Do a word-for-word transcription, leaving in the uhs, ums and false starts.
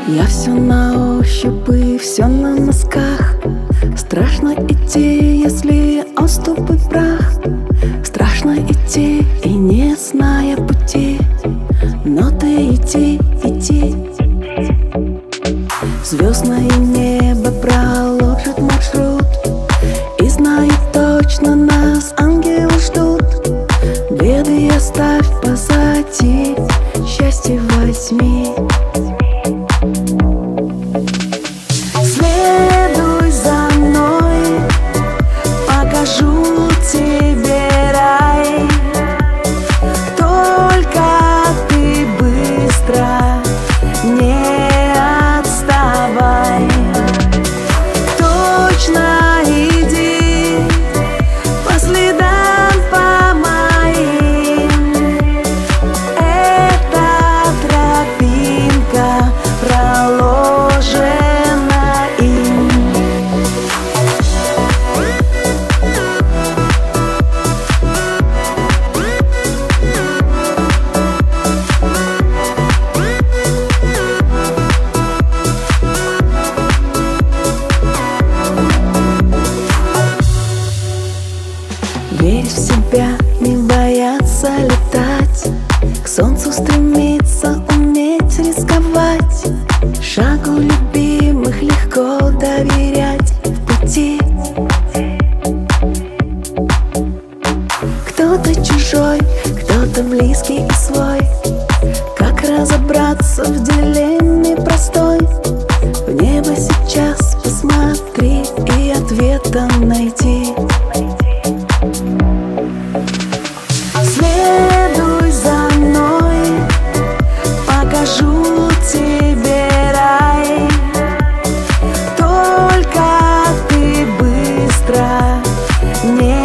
Я все на ощупь и все на носках. Страшно идти, если он ступит в прах. Страшно идти и не зная пути, но ты иди, иди. Звездное небо проложит маршрут, и знаю точно, нас ангелы ждут. Беды оставь позади, счастье возьми. Следуй за мной, покажу тебе рай. Только ты быстро не отставай. Точно иди по следам, по моим. Эта тропинка проложена им. Верь в себя, не бояться летать, к солнцу стремиться, уметь рисковать. Шагу любимых легко доверять в пути. Кто-то чужой, кто-то близкий и свой. Как разобраться в деле непростой? В небо сейчас посмотри и ответом найди. Следуй за мной, покажу тебе рай. Только ты быстро не